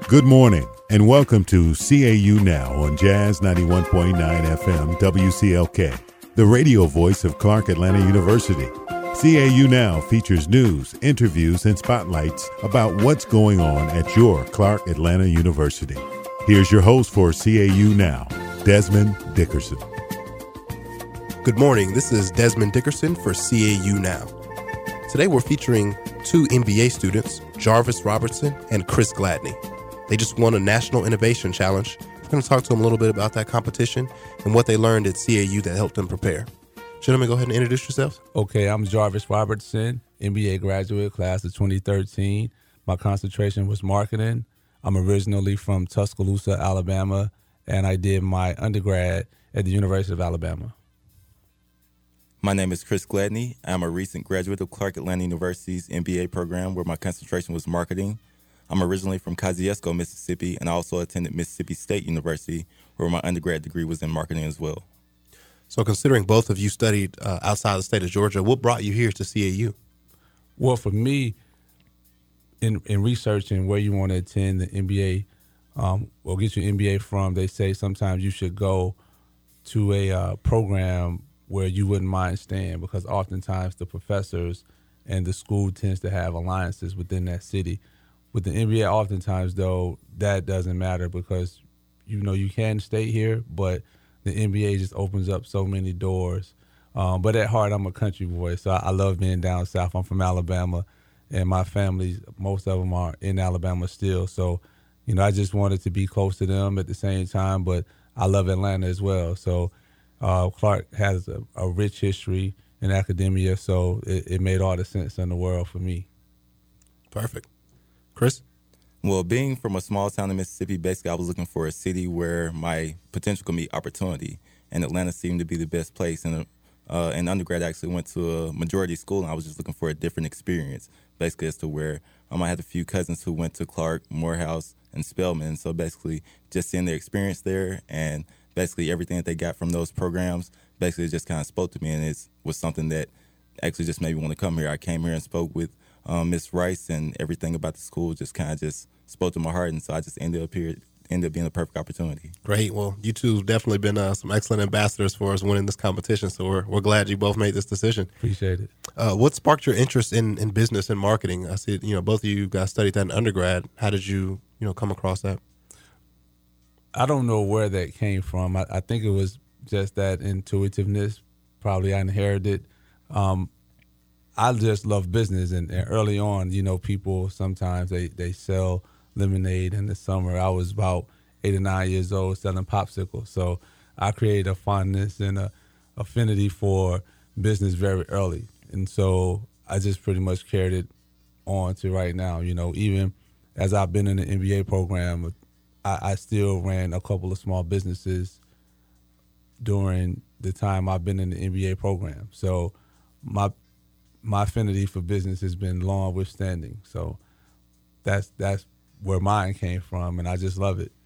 Good morning and welcome to CAU Now on Jazz 91.9 FM WCLK, the radio voice of Clark Atlanta University. CAU Now features news, interviews, and spotlights about what's going on at your Clark Atlanta University. Here's your host for CAU Now, Desmond Dickerson. Good morning. This is Desmond Dickerson for CAU Now. Today we're featuring two MBA students, Jarvis Robertson and Chris Gladney. They just won a National Innovation Challenge. We're going to talk to them a little bit about that competition and what they learned at CAU that helped them prepare. Gentlemen, go ahead and introduce yourselves. Okay, I'm Jarvis Robertson, MBA graduate, class of 2013. My concentration was marketing. I'm originally from Tuscaloosa, Alabama, and I did my undergrad at the University of Alabama. My name is Chris Gladney. I'm a recent graduate of Clark Atlanta University's MBA program where my concentration was marketing. I'm originally from Kosciuszko, Mississippi, and I also attended Mississippi State University, where my undergrad degree was in marketing as well. So considering both of you studied outside the state of Georgia, what brought you here to CAU? Well, for me, in researching where you want to attend the MBA or get your MBA from, they say sometimes you should go to a program where you wouldn't mind staying because oftentimes the professors and the school tends to have alliances within that city. With the NBA, oftentimes, though, that doesn't matter because, you know, you can stay here, but the NBA just opens up so many doors. But at heart, I'm a country boy, so I love being down south. I'm from Alabama, and my family, most of them are in Alabama still. So, you know, I just wanted to be close to them at the same time, but I love Atlanta as well. So Clark has a rich history in academia, so it made all the sense in the world for me. Perfect. Chris? Well, being from a small town in Mississippi, basically I was looking for a city where my potential could meet opportunity, and Atlanta seemed to be the best place. And in undergrad, I actually went to a majority school, and I was just looking for a different experience, basically as to where I had a few cousins who went to Clark, Morehouse, and Spelman. So basically just seeing their experience there and basically everything that they got from those programs, basically it just kind of spoke to me, and it was something that actually just made me want to come here. I came here and spoke with Miss Rice, and everything about the school just kind of just spoke to my heart, and so I just ended up being a perfect opportunity. Great. Well, you two have definitely been some excellent ambassadors for us winning this competition, so we're glad you both made this decision. Appreciate it. What sparked your interest in business and marketing? I see, both of you guys studied that in undergrad. How did you, come across that? I don't know where that came from. I think it was just that intuitiveness. Probably I inherited. I just love business, and early on, people sometimes they sell lemonade in the summer. I was about 8 or 9 years old selling popsicles, so I created a fondness and a affinity for business very early, and so I just pretty much carried it on to right now. Even as I've been in the MBA program, I still ran a couple of small businesses during the time I've been in the MBA program. So my affinity for business has been long withstanding. So that's where mine came from, and I just love it.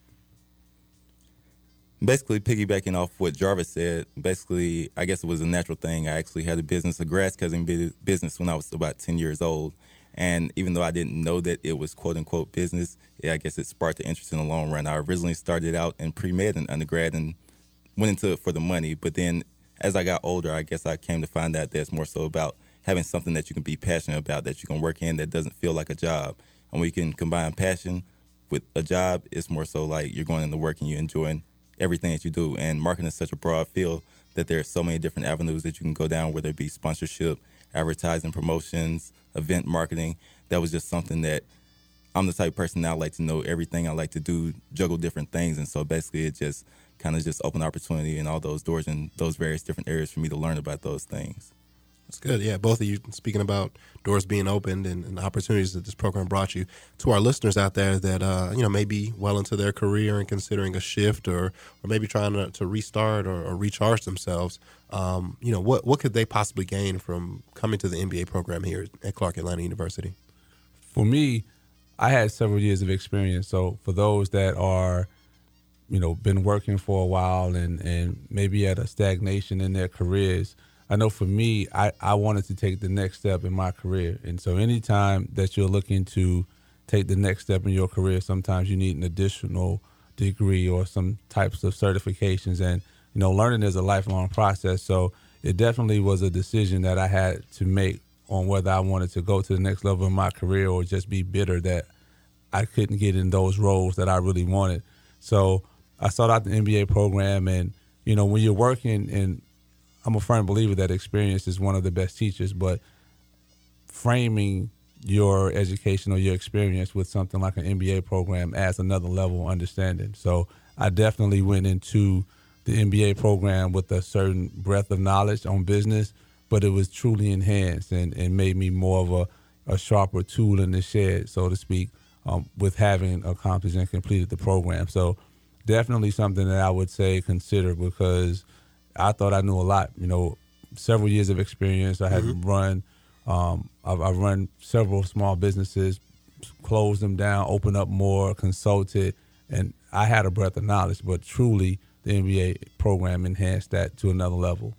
Basically, piggybacking off what Jarvis said, basically, I guess it was a natural thing. I actually had a grass cutting business when I was about 10 years old. And even though I didn't know that it was quote-unquote business, I guess it sparked the interest in the long run. I originally started out in pre-med and undergrad and went into it for the money. But then as I got older, I guess I came to find out that it's more so about having something that you can be passionate about, that you can work in, that doesn't feel like a job. And when you can combine passion with a job, it's more so like you're going into work and you're enjoying everything that you do. And marketing is such a broad field that there are so many different avenues that you can go down, whether it be sponsorship, advertising, promotions, event marketing. That was just something that I'm the type of person that I like to know everything. I like to do, juggle different things. And so basically it just kind of just opened opportunity in all those doors and those various different areas for me to learn about those things. That's good. Yeah, both of you speaking about doors being opened and opportunities that this program brought you. To our listeners out there that, may be well into their career and considering a shift or maybe trying to restart or recharge themselves, what could they possibly gain from coming to the MBA program here at Clark Atlanta University? For me, I had several years of experience. So for those that are, been working for a while and maybe at a stagnation in their careers, I know for me, I wanted to take the next step in my career. And so anytime that you're looking to take the next step in your career, sometimes you need an additional degree or some types of certifications. And, learning is a lifelong process. So it definitely was a decision that I had to make on whether I wanted to go to the next level in my career or just be bitter that I couldn't get in those roles that I really wanted. So I sought out the MBA program, and, when you're working, and I'm a firm believer that experience is one of the best teachers, but framing your education or your experience with something like an MBA program adds another level of understanding. So I definitely went into the MBA program with a certain breadth of knowledge on business, but it was truly enhanced and made me more of a sharper tool in the shed, so to speak, with having accomplished and completed the program. So definitely something that I would say consider, because I thought I knew a lot. Several years of experience. I had run, I've run several small businesses, closed them down, opened up more, consulted, and I had a breadth of knowledge, but truly the MBA program enhanced that to another level.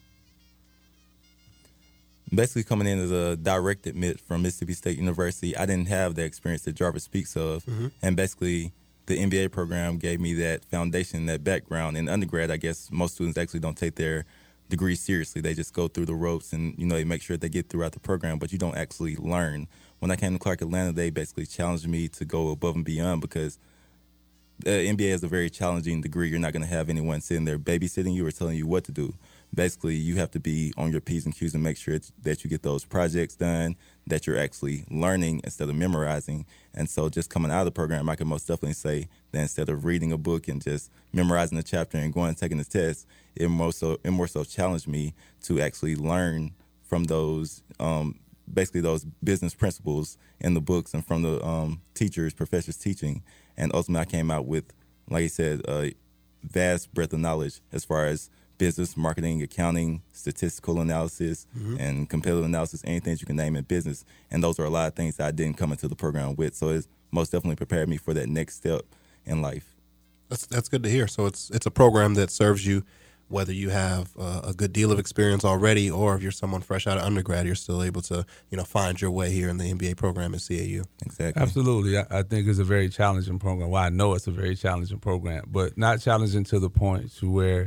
Basically, coming in as a direct admit from Mississippi State University, I didn't have the experience that Jarvis speaks of. And basically, the MBA program gave me that foundation, that background. In undergrad, I guess most students actually don't take their degree seriously. They just go through the ropes and, they make sure they get throughout the program, but you don't actually learn. When I came to Clark Atlanta, they basically challenged me to go above and beyond, because the MBA is a very challenging degree. You're not going to have anyone sitting there babysitting you or telling you what to do. Basically, you have to be on your P's and Q's and make sure that you get those projects done, that you're actually learning instead of memorizing. And so just coming out of the program, I can most definitely say that instead of reading a book and just memorizing a chapter and going and taking the test, it more so challenged me to actually learn from those, basically those business principles in the books and from the teachers, professors teaching. And ultimately, I came out with, like I said, a vast breadth of knowledge as far as business, marketing, accounting, statistical analysis, and competitive analysis, anything you can name in business. And those are a lot of things that I didn't come into the program with. So it's most definitely prepared me for that next step in life. That's good to hear. So it's a program that serves you, whether you have a good deal of experience already, or if you're someone fresh out of undergrad, you're still able to, find your way here in the MBA program at CAU. Exactly. Absolutely. I think it's a very challenging program. Well, I know it's a very challenging program, but not challenging to the point to where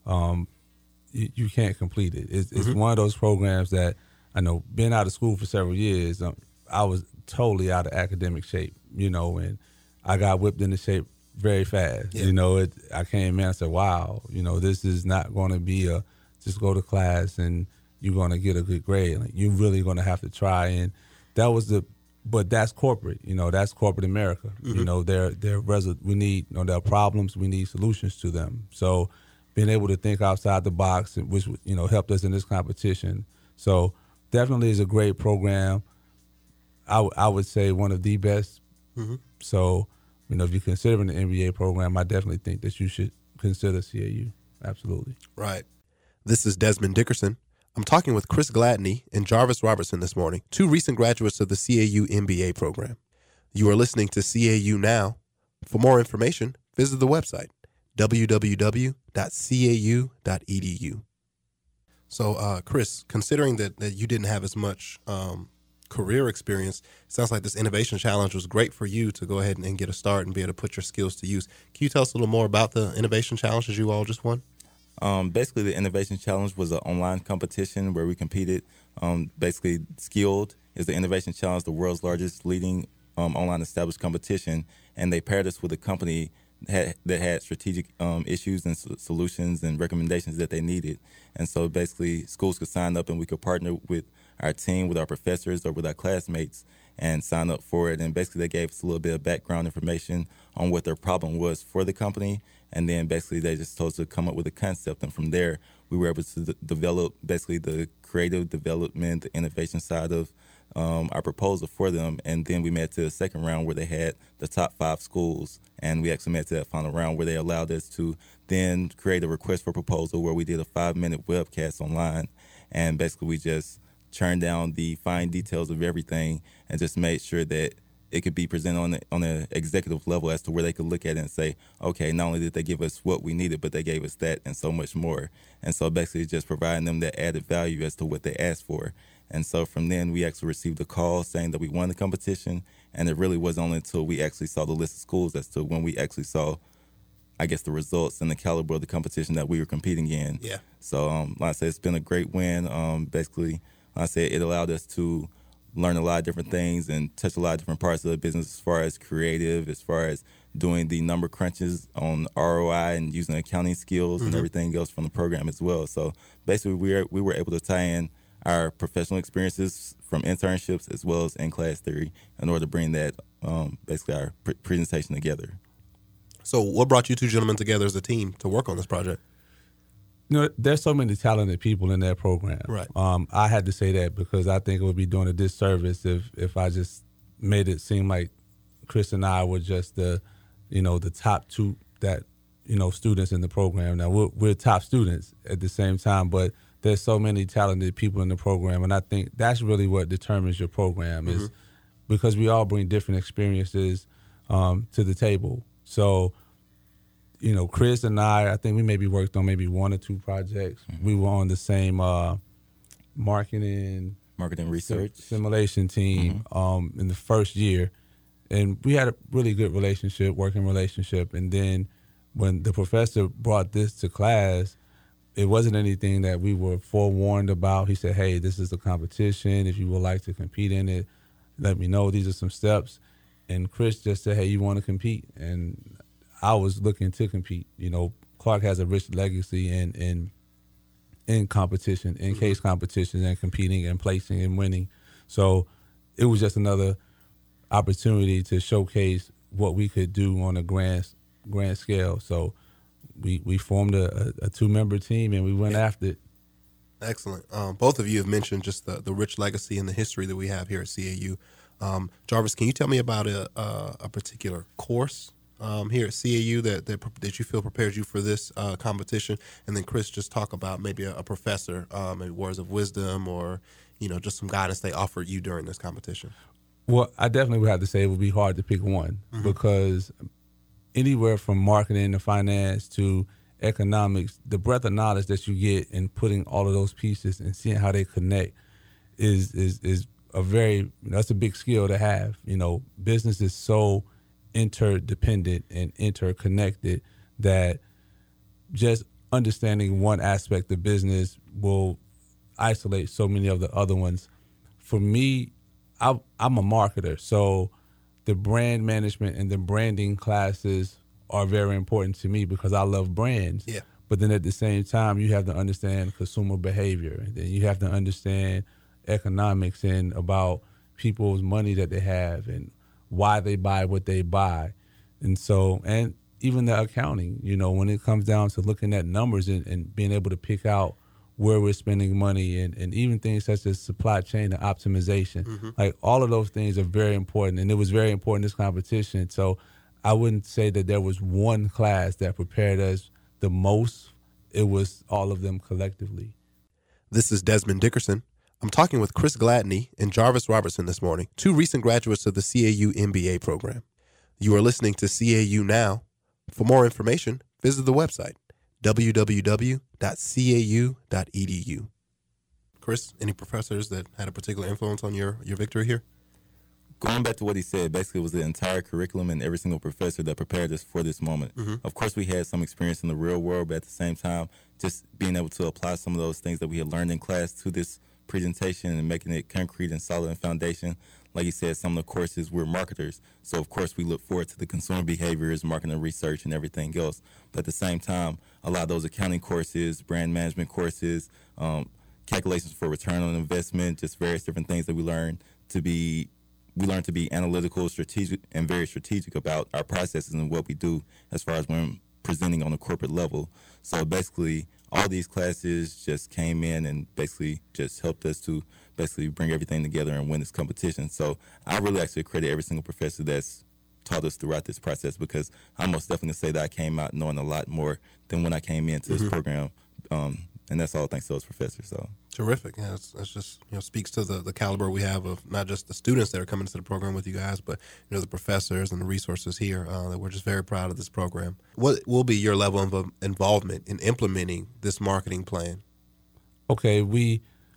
you can't complete it. It's one of those programs that, I know, being out of school for several years, I was totally out of academic shape, and I got whipped into shape very fast. Yeah. I came in and said, wow, this is not going to be just go to class and you're going to get a good grade. Like, you're really going to have to try. And that was but that's corporate, that's corporate America. We need, there are problems, we need solutions to them. So being able to think outside the box, which, helped us in this competition. So definitely is a great program. I would say one of the best. So, if you're considering the MBA program, I definitely think that you should consider CAU. Absolutely. Right. This is Desmond Dickerson. I'm talking with Chris Gladney and Jarvis Robertson this morning, two recent graduates of the CAU MBA program. You are listening to CAU Now. For more information, visit the website, www.cau.edu. So, Chris, considering that you didn't have as much career experience, it sounds like this innovation challenge was great for you to go ahead and get a start and be able to put your skills to use. Can you tell us a little more about the innovation challenge that you all just won? Basically, the innovation challenge was an online competition where we competed. Basically, Skilled is the innovation challenge, the world's largest leading online established competition, and they paired us with a company that had strategic issues and solutions and recommendations that they needed. And so basically, schools could sign up and we could partner with our team, with our professors, or with our classmates and sign up for it. And basically, they gave us a little bit of background information on what their problem was for the company. And then basically, they just told us to come up with a concept. And from there, we were able to develop basically the creative development, the innovation side of our proposal for them. And then we made it to the second round where they had the top 5 schools. And we actually made it to that final round where they allowed us to then create a request for proposal where we did a 5-minute webcast online. And basically, we just churned down the fine details of everything and just made sure that it could be presented on an executive level as to where they could look at it and say, okay, not only did they give us what we needed, but they gave us that and so much more. And so basically just providing them that added value as to what they asked for. And so from then we actually received a call saying that we won the competition, And it really wasn't only until we actually saw the list of schools as to when we actually saw, I guess, the results and the caliber of the competition that we were competing in. Yeah. So, like I said, it's been a great win. Basically, like I said, it allowed us to learn a lot of different things and touch a lot of different parts of the business as far as creative, as far as doing the number crunches on ROI and using accounting skills and everything else from the program as well. So basically, we were able to tie in our professional experiences from internships as well as in-class theory in order to bring that, basically, our presentation together. So what brought you two gentlemen together as a team to work on this project? You know, there's so many talented people in that program. Right. I had to say that because I think it would be doing a disservice if I just made it seem like Chris and I were just the top two students in the program. Now we're top students at the same time, but there's so many talented people in the program, and I think that's really what determines your program is because we all bring different experiences to the table. So, Chris and I think we maybe worked on maybe one or two projects. We were on the same marketing research simulation team in the first year, and we had a really good working relationship. And then when the professor brought this to class, it wasn't anything that we were forewarned about. He said, "Hey, this is a competition. If you would like to compete in it, let me know. These are some steps." And Chris just said, "Hey, you want to compete?" And I was looking to compete. Clark has a rich legacy in competition, in case competitions, and competing and placing and winning. So it was just another opportunity to showcase what we could do on a grand scale. So we formed a two-member team and we went after it. Excellent. Both of you have mentioned just the rich legacy and the history that we have here at CAU. Jarvis, can you tell me about a particular course here at CAU that you feel prepared you for this competition? And then Chris, just talk about maybe a professor, maybe words of wisdom or just some guidance they offered you during this competition. Well, I definitely would have to say it would be hard to pick one because anywhere from marketing to finance to economics, the breadth of knowledge that you get in putting all of those pieces and seeing how they connect is that's a big skill to have. Business is so interdependent and interconnected that just understanding one aspect of business will isolate so many of the other ones. For me, I'm a marketer, so the brand management and the branding classes are very important to me because I love brands. Yeah. But then at the same time, you have to understand consumer behavior, and then you have to understand economics and about people's money that they have and why they buy what they buy. And so, and even the accounting, when it comes down to looking at numbers and being able to pick out where we're spending money and even things such as supply chain and optimization. Like all of those things are very important, and it was very important in this competition. So I wouldn't say that there was one class that prepared us the most. It was all of them collectively. This is Desmond Dickerson. I'm talking with Chris Gladney and Jarvis Robertson this morning, two recent graduates of the CAU MBA program. You are listening to CAU Now. For more information, visit the website, www.cau.edu. Chris, any professors that had a particular influence on your victory here? Going back to what he said, basically it was the entire curriculum and every single professor that prepared us for this moment. Of course, we had some experience in the real world, but at the same time, just being able to apply some of those things that we had learned in class to this presentation and making it concrete and solid and foundation. Like you said, some of the courses, we're marketers. So, of course, we look forward to the consumer behaviors, marketing research, and everything else. But at the same time, a lot of those accounting courses, brand management courses, calculations for return on investment, just various different things that we learn to be analytical, strategic, and very strategic about our processes and what we do as far as when presenting on a corporate level. So basically, all these classes just came in and basically just helped us to basically bring everything together and win this competition. So I really actually credit every single professor that's taught us throughout this process, because I most definitely say that I came out knowing a lot more than when I came into this program. And that's all thanks to those professors. So terrific. Yeah, that's just speaks to the caliber we have of not just the students that are coming to the program with you guys, but the professors and the resources here. That we're just very proud of this program. What will be your level of involvement in implementing this marketing plan? Okay, we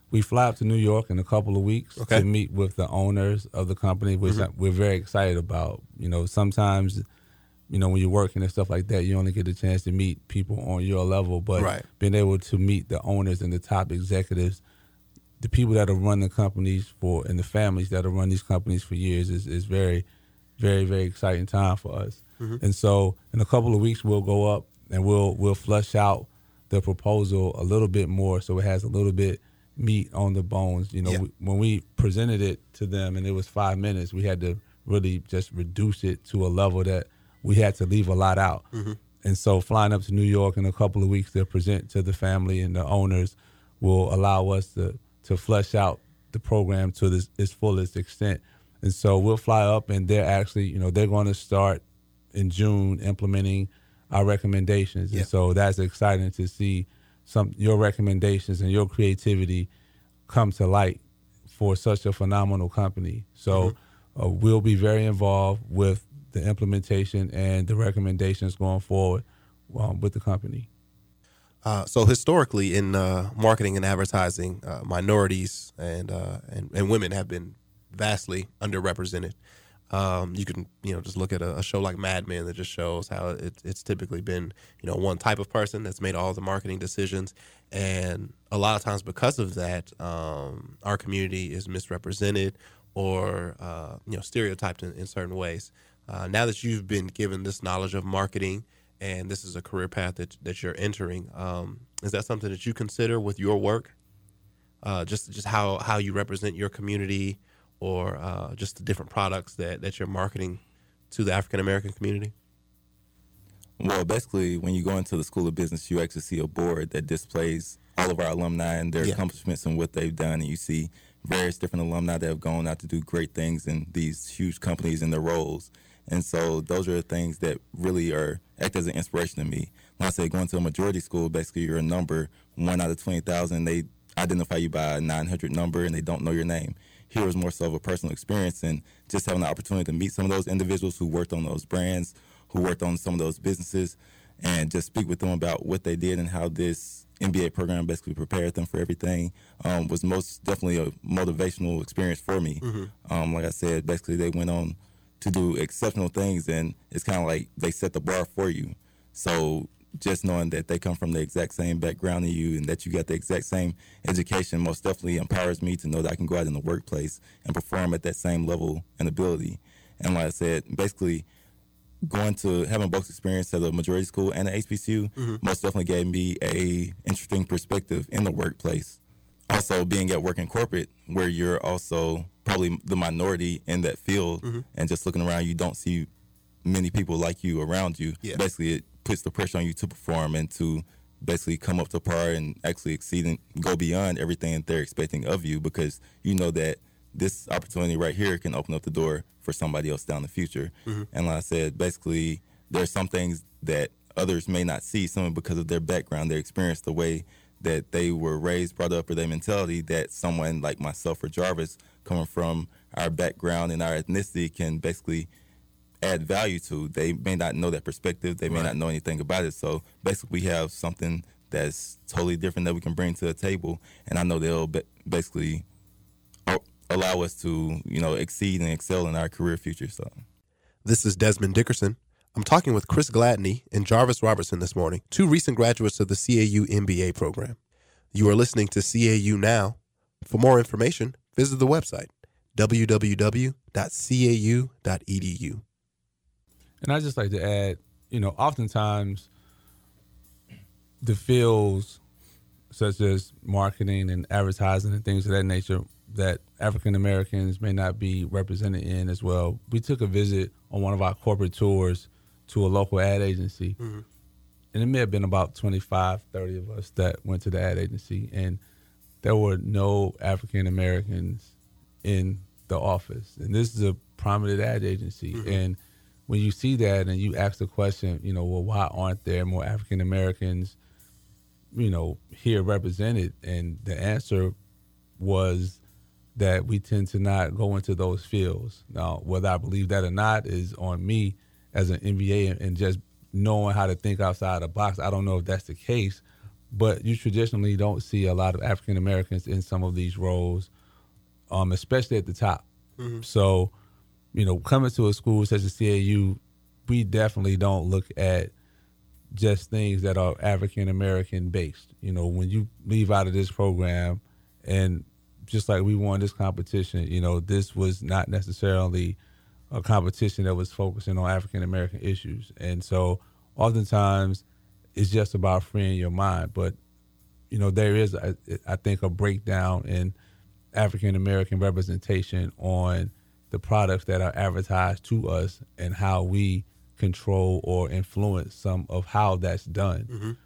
We fly up to New York in a couple of weeks to meet with the owners of the company, which we're very excited about. Sometimes, when you're working and stuff like that, you only get a chance to meet people on your level. But being able to meet the owners and the top executives, the people that have run the companies and the families that have run these companies for years is very, very, very exciting time for us. And so in a couple of weeks, we'll go up and we'll flush out the proposal a little bit more so it has a little bit meat on the bones. When we presented it to them and it was 5 minutes, we had to really just reduce it to a level that we had to leave a lot out. And so flying up to New York in a couple of weeks to present to the family and the owners will allow us to flesh out the program to its fullest extent. And so we'll fly up and they're actually, they're going to start in June implementing our recommendations. And so that's exciting to see your recommendations and your creativity come to light for such a phenomenal company. So we'll be very involved with the implementation and the recommendations going forward with the company. So historically in marketing and advertising, minorities and women have been vastly underrepresented. You can just look at a show like Mad Men that just shows how it's typically been one type of person that's made all the marketing decisions, and a lot of times because of that, our community is misrepresented or stereotyped in certain ways. Now that you've been given this knowledge of marketing and this is a career path that you're entering, is that something that you consider with your work? Just how you represent your community, or just the different products that you're marketing to the African American community? Well, basically, when you go into the School of Business, you actually see a board that displays all of our alumni and their accomplishments and what they've done, and you see various different alumni that have gone out to do great things in these huge companies in their roles. And so those are the things that really act as an inspiration to me. When I say going to a majority school, basically you're a number, 1 out of 20,000. They identify you by a 900 number and they don't know your name. Here is more so of a personal experience, and just having the opportunity to meet some of those individuals who worked on those brands, who worked on some of those businesses, and just speak with them about what they did and how this MBA program basically prepared them for everything was most definitely a motivational experience for me. Like I said, basically they went on to do exceptional things, and it's kind of like they set the bar for you. So just knowing that they come from the exact same background as you and that you got the exact same education most definitely empowers me to know that I can go out in the workplace and perform at that same level and ability. And like I said, basically having both experience at a majority school and at HBCU most definitely gave me a interesting perspective in the workplace. Also being at work in corporate, where you're also probably the minority in that field, and just looking around, you don't see many people like you around you. Basically, it puts the pressure on you to perform and to basically come up to par and actually exceed and go beyond everything that they're expecting of you, because you know that this opportunity right here can open up the door for somebody else down the future. And like I said, basically, there's some things that others may not see, some because of their background, their experience, the way that they were raised, brought up, or their mentality, that someone like myself or Jarvis, coming from our background and our ethnicity, can basically add value to. They may not know that perspective. They may not know anything about it. So basically we have something that's totally different that we can bring to the table. And I know they'll basically allow us to, exceed and excel in our career future. So this is Desmond Dickerson. I'm talking with Chris Gladney and Jarvis Robertson this morning, 2 recent graduates of the CAU MBA program. You are listening to CAU Now. For more information, visit the website, www.cau.edu. And I'd just like to add, oftentimes the fields such as marketing and advertising and things of that nature that African Americans may not be represented in as well. We took a visit on one of our corporate tours to a local ad agency, and it may have been about 25, 30 of us that went to the ad agency, and there were no African Americans in the office. And this is a prominent ad agency, and when you see that and you ask the question, well, why aren't there more African Americans, here represented? And the answer was that we tend to not go into those fields. Now, whether I believe that or not is on me as an MBA and just knowing how to think outside the box. I don't know if that's the case, but you traditionally don't see a lot of African Americans in some of these roles, especially at the top. So, coming to a school such as CAU, we definitely don't look at just things that are African American based. When you leave out of this program, and just like we won this competition, this was not necessarily a competition that was focusing on African American issues. And so oftentimes it's just about freeing your mind. But, there is, I think, a breakdown in African American representation on the products that are advertised to us and how we control or influence some of how that's done.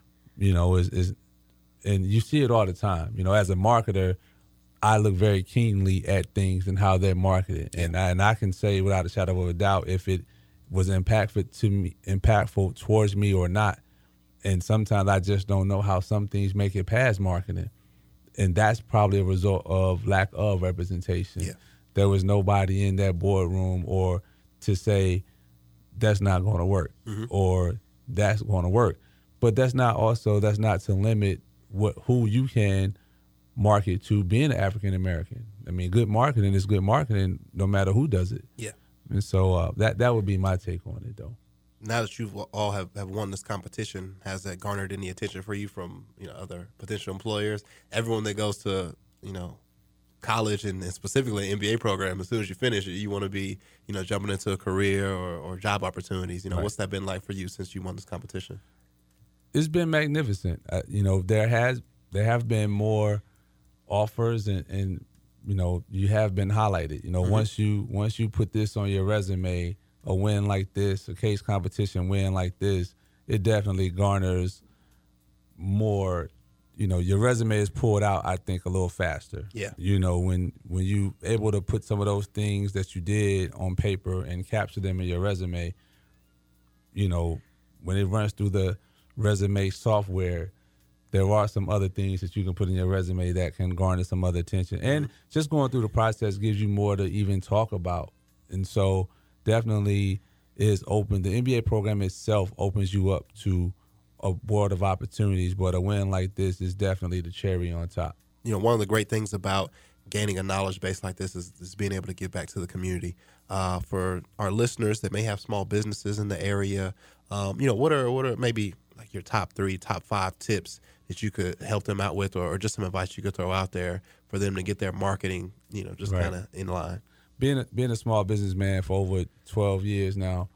And you see it all the time. As a marketer, I look very keenly at things and how they're marketed, and I can say without a shadow of a doubt if it was impactful towards me or not. And sometimes I just don't know how some things make it past marketing, and that's probably a result of lack of representation. Yeah. There was nobody in that boardroom or to say that's not going to work or that's going to work. But that's not to limit who you can market to being an African American. I mean, good marketing is good marketing no matter who does it. Yeah. And so that would be my take on it, though. Now that you've all have won this competition, has that garnered any attention for you from other potential employers? Everyone that goes to college and specifically an MBA program, as soon as you finish it, you want to be jumping into a career or job opportunities. Right. What's that been like for you since you won this competition? It's been magnificent. There have been more offers and you have been highlighted. Once you put this on your resume, a win like this, a case competition win like this, it definitely garners more. Your resume is pulled out, I think, a little faster. Yeah. When you able to put some of those things that you did on paper and capture them in your resume, when it runs through the resume software, there are some other things that you can put in your resume that can garner some other attention. And just going through the process gives you more to even talk about. And so definitely is open. The MBA program itself opens you up to a world of opportunities, but a win like this is definitely the cherry on top. One of the great things about gaining a knowledge base like this is being able to give back to the community. For our listeners that may have small businesses in the area, what are maybe like your top 3, top 5 tips that you could help them out with, or just some advice you could throw out there for them to get their marketing, just kind of in line? Being a small businessman for over 12 years now,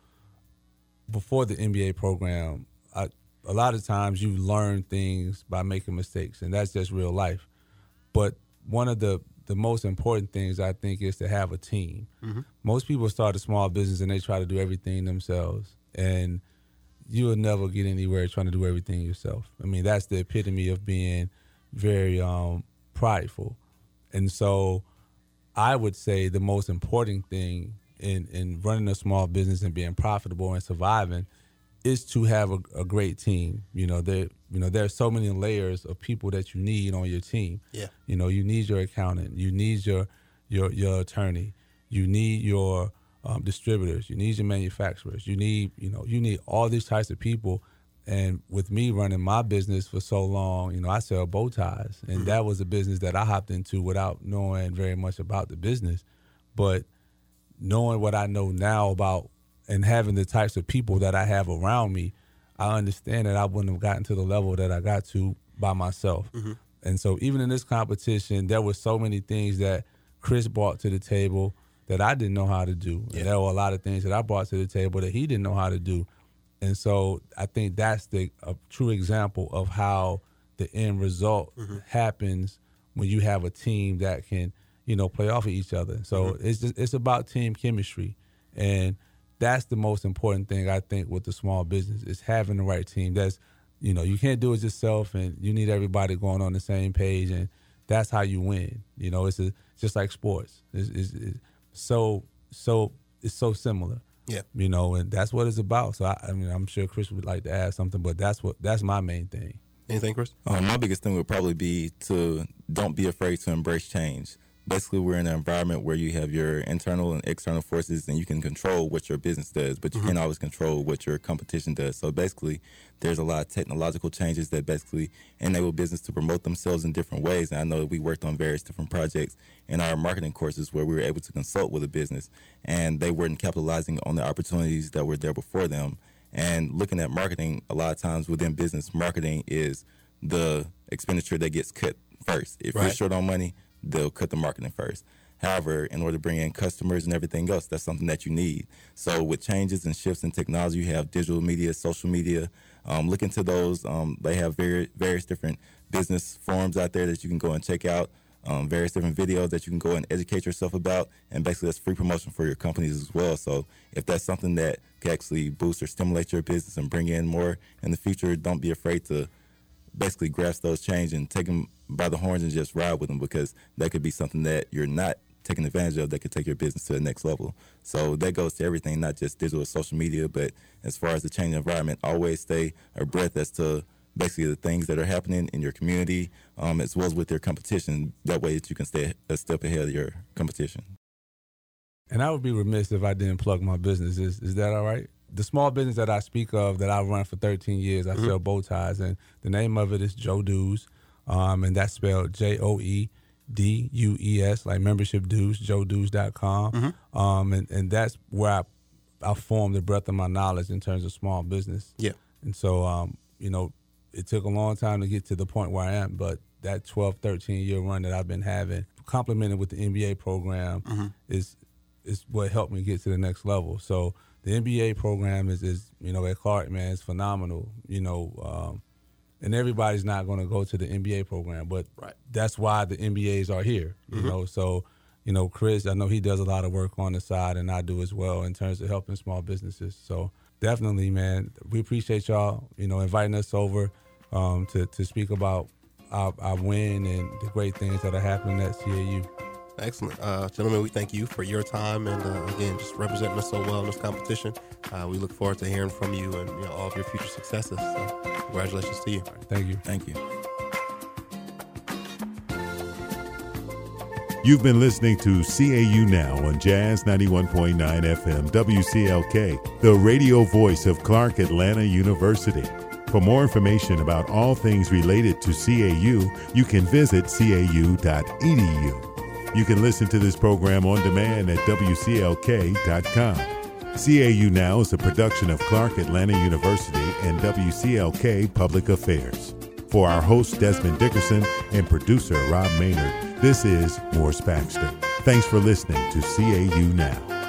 before the MBA program, a lot of times you learn things by making mistakes, and that's just real life. But one of the most important things, I think, is to have a team. Most people start a small business and they try to do everything themselves, and you will never get anywhere trying to do everything yourself. I mean, that's the epitome of being very prideful. And so I would say the most important thing in running a small business and being profitable and surviving is to have a great team. There are so many layers of people that you need on your team. Yeah. You need your accountant, you need your attorney, you need your distributors, you need your manufacturers, you need all these types of people. And with me running my business for so long, I sell bow ties, and that was a business that I hopped into without knowing very much about the business. But knowing what I know now about and having the types of people that I have around me, I understand that I wouldn't have gotten to the level that I got to by myself. And so even in this competition, there were so many things that Chris brought to the table that I didn't know how to do. Yeah. And there were a lot of things that I brought to the table that he didn't know how to do. And so I think that's a true example of how the end result happens when you have a team that can, play off of each other. So it's about team chemistry. And that's the most important thing, I think, with the small business is having the right team. That's, you can't do it yourself, and you need everybody going on the same page, and that's how you win. It's just like sports. It's so similar. Yeah. And that's what it's about. So I'm sure Chris would like to add something, but that's my main thing. Anything, Chris? My biggest thing would probably be to don't be afraid to embrace change. basically we're in an environment where you have your internal and external forces, and you can control what your business does, but you can't always control what your competition does. So basically, there's a lot of technological changes that basically enable business to promote themselves in different ways. And I know that we worked on various different projects in our marketing courses where we were able to consult with a business, and they weren't capitalizing on the opportunities that were there before them. And looking at marketing, a lot of times within business, marketing is the expenditure that gets cut first. If you're short on money, they'll cut the marketing first. However, in order to bring in customers and everything else, that's something that you need. So with changes and shifts in technology, you have digital media, social media. Look into those. They have various different business forums out there that you can go and check out, various different videos that you can go and educate yourself about. And basically, that's free promotion for your companies as well. So if that's something that can actually boost or stimulate your business and bring in more in the future, don't be afraid to basically grasp those changes and take them by the horns and just ride with them, because that could be something that you're not taking advantage of that could take your business to the next level. So that goes to everything, not just digital or social media, but as far as the changing environment, always stay abreast as to basically the things that are happening in your community, as well as with your competition. That way that you can stay a step ahead of your competition. And I would be remiss if I didn't plug my business. Is that all right? The small business that I speak of that I've run for 13 years, I sell bow ties, and the name of it is Joe Dues, and that's spelled JOEDUES, like membership dues, joedues.com. And that's where I formed the breadth of my knowledge in terms of small business. Yeah. And so, it took a long time to get to the point where I am, but that 12, 13-year run that I've been having, complemented with the MBA program, is what helped me get to the next level. So the MBA program is at Clark, man, it's phenomenal, and everybody's not going to go to the MBA program, but that's why the MBAs are here, you know. So, Chris, I know he does a lot of work on the side, and I do as well in terms of helping small businesses. So definitely, man, we appreciate y'all, inviting us over to speak about our win and the great things that are happening at CAU. Excellent. Gentlemen, we thank you for your time and, again, just representing us so well in this competition. We look forward to hearing from you and all of your future successes. So congratulations to you. Thank you. Thank you. You've been listening to CAU Now on Jazz 91.9 FM WCLK, the radio voice of Clark Atlanta University. For more information about all things related to CAU, you can visit cau.edu. You can listen to this program on demand at WCLK.com. CAU Now is a production of Clark Atlanta University and WCLK Public Affairs. For our host, Desmond Dickerson, and producer, Rob Maynard, this is Morris Baxter. Thanks for listening to CAU Now.